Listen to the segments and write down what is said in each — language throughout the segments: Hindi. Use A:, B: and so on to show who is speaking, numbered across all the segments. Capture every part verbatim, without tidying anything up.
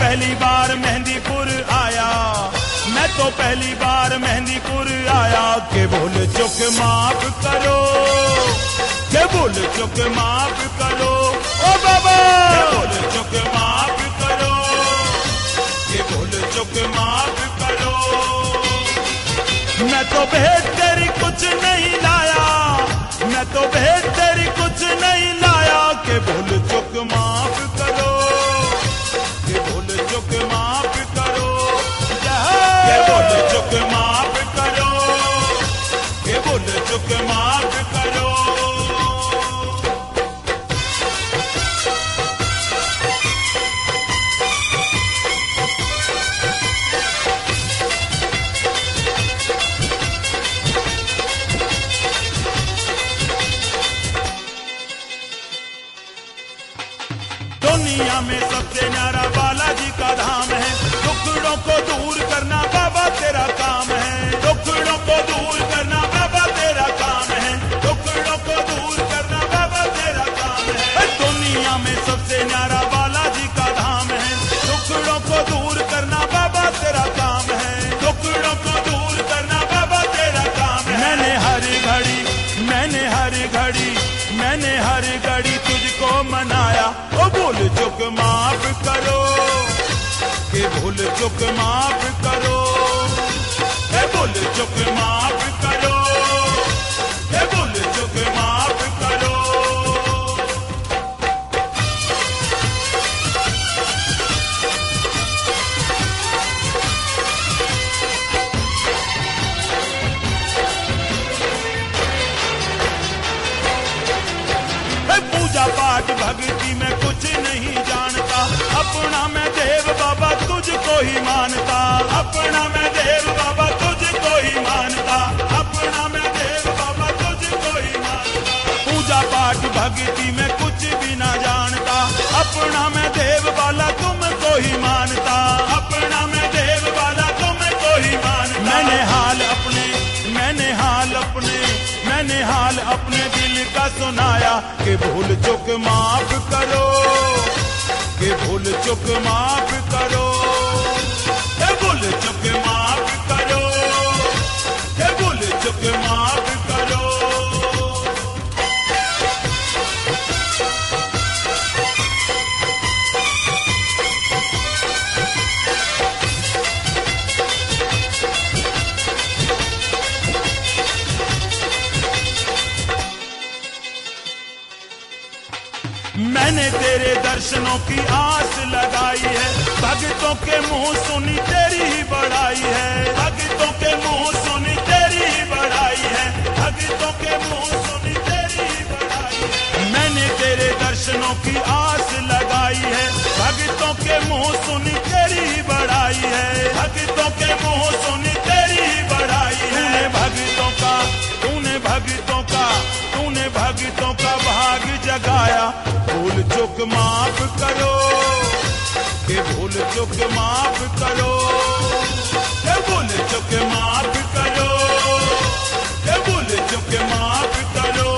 A: पहली बार मेहंदीपुर आया, मैं तो पहली बार मेहंदीपुर आया। के भूल चुक माफ करो, के भूल चुक माफ करो, ओ बाबा के भूल चुक माफ करो, के भूल चुक माफ करो। मैं तो भेंट तेरी कुछ नहीं लाया, मैं तो भेंट तेरी कुछ नहीं लाया। के भूल चुक माफ करो, के भूल चुक माफ करो, के भूल चुक माफ करो, के भूल चुक माफ करो। दुनिया में सबसे न्यारा बालाजी का धाम है, दुखड़ों को दूर करना बाबा तेरा काम है, दुखड़ों को दूर करना बाबा तेरा काम है, दुखड़ों को दूर करना बाबा तेरा काम है। दुनिया में सबसे न्यारा बालाजी का धाम है, दुखड़ों को दूर करना बाबा तेरा काम है, दुखड़ों को दूर करना बाबा तेरा काम है। मैंने हर घड़ी, मैंने हर घड़ी, मैंने हर घड़ी तुझको मनाया। ओ भूल चुक माफ करो, के भूल चुक माफ करो, के भूल चुक माफ करो, के भूल चुक माफ करो। पूजा पाठ भक्ति में कुछ नहीं जानता, अपना मैं देव बाबा तुझको ही मानता, अपना मैं देव बाबा तुझको ही मानता, अपना मैं देव बाबा तुझको ही मानता। पूजा पाठ भक्ति में कुछ भी ना जानता, अपना मैं देव बाला तुमको ही मानता, अपना मैं देव बाला तुमको ही मानता। मैंने हाल अपने, मैंने हाल अपने, मैंने हाल अपने दिल का सुनाया। के भूल चुक माफ करो, के भूल चुक माफ करो, के भूल चुक माफ करो, के भूल चुक माफ करो। मैंने तेरे दर्शनों की आस लगाई है, भक्तों के मुंह सुनी तेरी ही बड़ाई है, भक्तों के मुंह सुनी तेरी ही बड़ाई है, भक्तों के मुंह सुनी तेरी ही बड़ाई है। मैंने तेरे दर्शनों की आस लगाई है, भक्तों के मुंह सुनी तेरी ही बड़ाई है, भक्तों के मुंह सुनी तेरी ही बड़ाई है। तूने भक्तों का, तूने भक्तों का, तूने भक्तों का भाग जगाया। भूल चुक माफ करो, के भूल चुक माफ करो, के भूल चुक माफ करो, के भूल चुक माफ करो।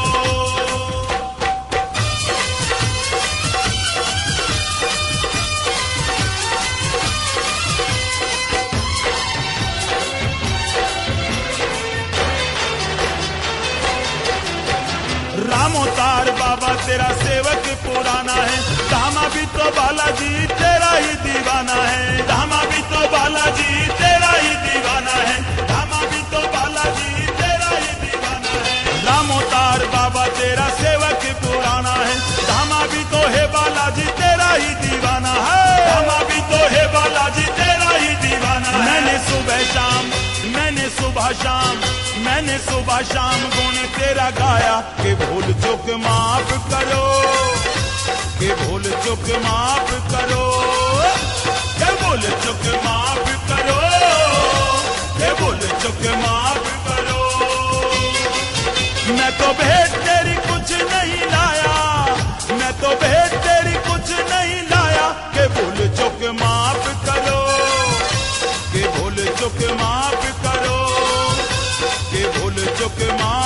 A: रामोतार बाबा तेरा सेवक पुराना है, धामा भी तो बालाजी तेरा ही दीवाना है, धामा भी तो बालाजी तेरा ही दीवाना है, धामा भी तो बालाजी तेरा ही दीवाना है। रामोतार बाबा तेरा सेवक पुराना है, धामा भी तो है बालाजी तेरा ही दीवाना है, धामा भी तो है बालाजी तेरा ही दीवाना है। मैंने सुबह शाम, मैंने सुबह शाम, मैंने सुबह शाम गुण तेरा गाया। के भूल चुक माफ करो, के भूल चुक माफ करो, के भूल चुक माफ करो, के भूल चुक माफ करो। मैं तो भेंट तेरी कुछ नहीं लाया, मैं तो भेंट तेरी कुछ नहीं लाया। के भूल चुक माफ करो, के भूल चुक माफ करो, के भूल चुक माफ